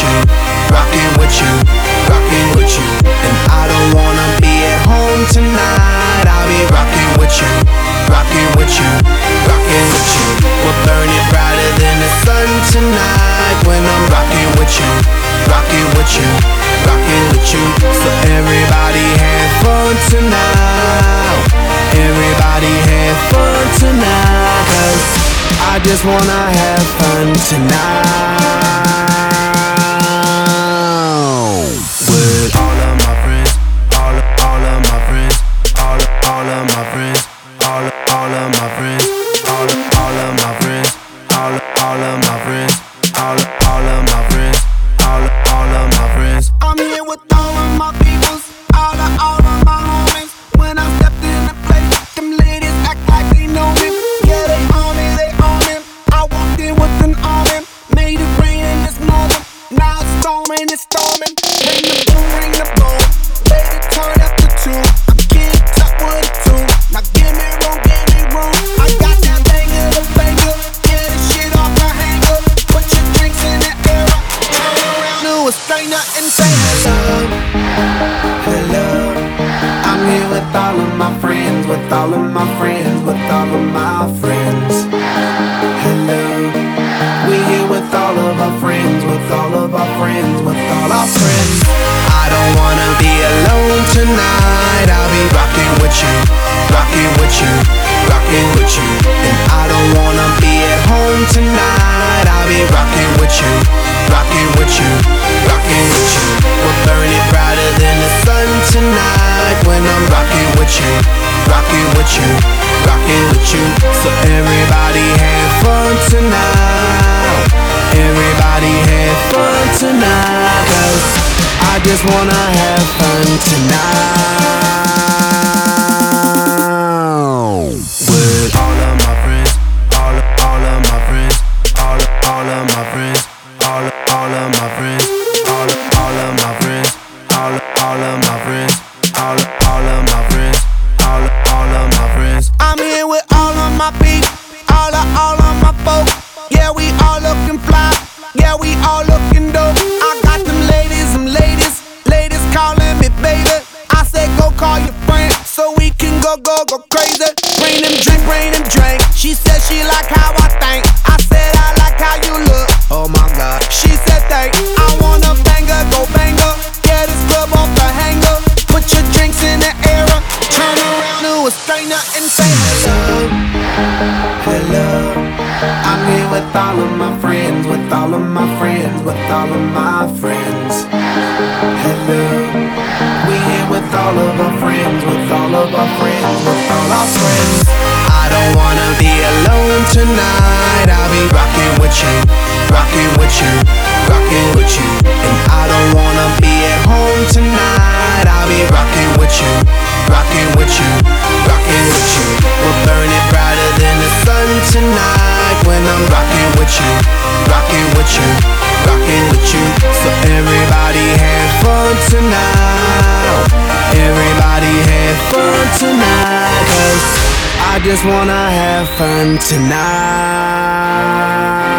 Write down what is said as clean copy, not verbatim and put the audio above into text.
you, rocking with you, rocking with you. And I don't wanna be at home tonight. I'll be rocking with you, rocking with you, rocking with you. We're burning brighter than the sun tonight when I'm rocking with you, rocking with you, rocking with you. So everybody have fun tonight. Everybody have fun tonight, 'cause I just wanna have fun tonight. With all of my friends, all of my friends, all of my friends, all of my friends, all of my friends, all of my friends, all of my friends, all of my friends. I'm here with all of my peoples, all of my homies. When I stepped in the place, them ladies act like they know me. Yeah, they on me, they on me. I walked in with an army, made it rain this morning. Now it's storming, it's storming. Ring the boom, ring the boom. Baby, turn up the tune. I'm getting top with a tune. Now give me room, give me room. I got that banger, the banger. Get the shit off the hanger. Put your drinks in the air. Turn around to a stranger and say hello. Hello. I'm here with all of my friends, with all of my friends, with all of my friends. Hello. We here with all of our friends, with all of our friends, with all our friends. I don't wanna be alone tonight. I'll be rocking with you, rocking with you, rocking with you. And I don't wanna be at home tonight. I'll be rocking with you, rocking with you, rocking with you. We're burning brighter than the sun tonight when I'm rocking with you, rocking with you, rocking with you. So everybody have fun tonight. Everybody have fun tonight, 'cause I just wanna have fun tonight. With all of my friends, all of my friends, all of my friends, all of my friends, all of my friends, all of my friends, all of my friends, all of my friends. I'm here with all of my peeps, all of my folks. Yeah, we all looking fly. Yeah, we all looking dope. I got them ladies calling me baby. I said go call your friend so we can go crazy. Bring them drink. She said she like how I think. I said I like how you look. Oh my God. She said thank. I wanna banger, go banger. Get this club off the hanger. Put your drinks in the air. Turn around to a stranger and say hello. Hello. I'm here with all of my friends, with all of my friends, with all of my friends. Hello. We here with all of our friends, with all of our friends, with all our friends. I don't wanna be alone tonight. I'll be rocking with you, rocking with you, rocking with you. And I don't wanna be at home tonight. I'll be rocking with you, rocking with you, rocking with you. We're burning brighter than the sun tonight when I'm rocking with you, rocking with you, rocking with you. So everybody have fun tonight. Everybody have fun tonight, 'cause I just wanna have fun tonight.